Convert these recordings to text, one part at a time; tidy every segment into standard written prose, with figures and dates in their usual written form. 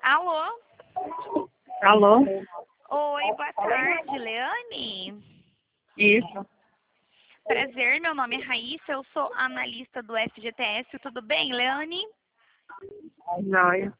Alô? Alô? Oi, boa tarde, Leane. Isso. Prazer, meu nome é Raíssa, eu sou analista do FGTS. Tudo bem, Leane? Joia.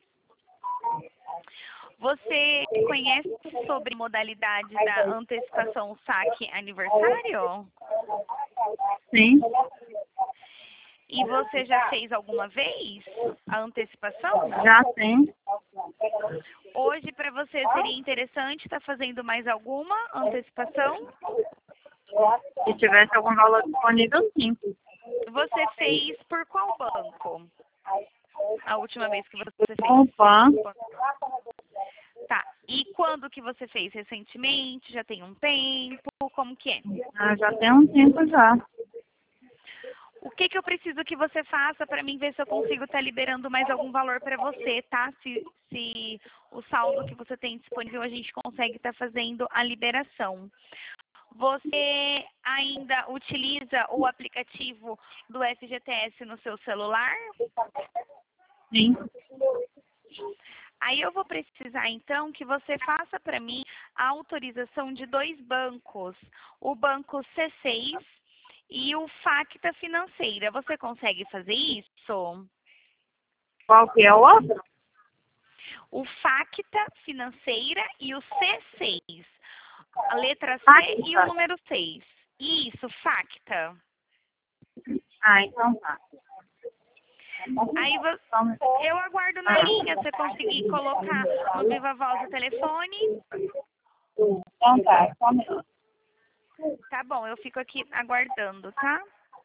Você conhece sobre modalidade da antecipação saque aniversário? Sim. E você já fez alguma vez a antecipação? Já sim. Hoje, para você, seria interessante estar fazendo mais alguma antecipação? Se tivesse algum valor disponível, sim. Você fez por qual banco? A última vez que você fez? Opa. Tá. E quando que você fez? Recentemente? Já tem um tempo? Como que é? Já tem um tempo já. O que eu preciso que você faça para mim ver se eu consigo estar liberando mais algum valor para você, tá? Se o saldo que você tem disponível a gente consegue estar fazendo a liberação. Você ainda utiliza o aplicativo do FGTS no seu celular? Sim. Aí eu vou precisar, então, que você faça para mim a autorização de 2 bancos. O banco C6 e o Facta Financeira. Você consegue fazer isso? Qual que é o outro? O Facta Financeira e o C6. A letra C Facta. e o número 6. Isso, Facta. Então tá. Aí eu aguardo na linha, você conseguir colocar no Viva Voz o telefone. Então tá, só um minuto. Tá bom, eu fico aqui aguardando, tá?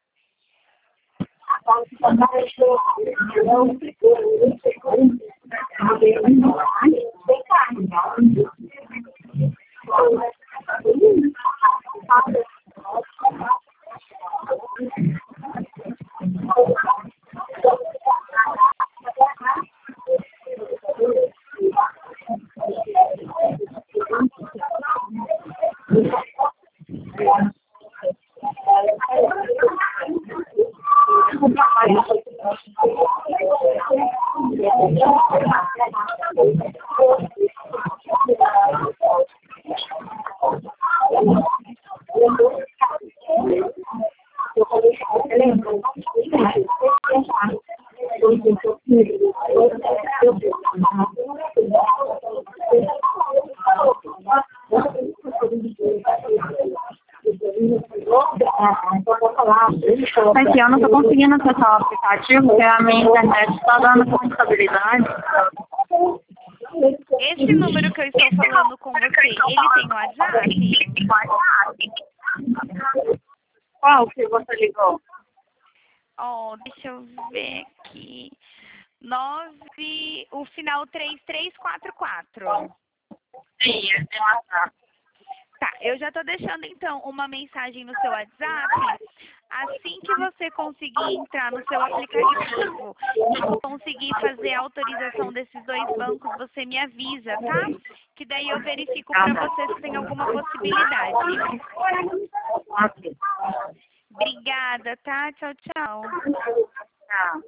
Aqui eu não tô conseguindo acessar o aplicativo, porque a minha internet está dando com instabilidade. Esse número que eu estou falando com você, ele tem WhatsApp? Qual que você ligou? Ó, deixa eu ver aqui. O final 3344. Sim, tem WhatsApp. Tá, eu já tô deixando então uma mensagem no seu WhatsApp. Assim que você conseguir entrar no seu aplicativo e conseguir fazer a autorização desses 2 bancos, você me avisa, tá? Que daí eu verifico para você se tem alguma possibilidade. Ok. Obrigada, tá? Tchau, tchau. Tchau.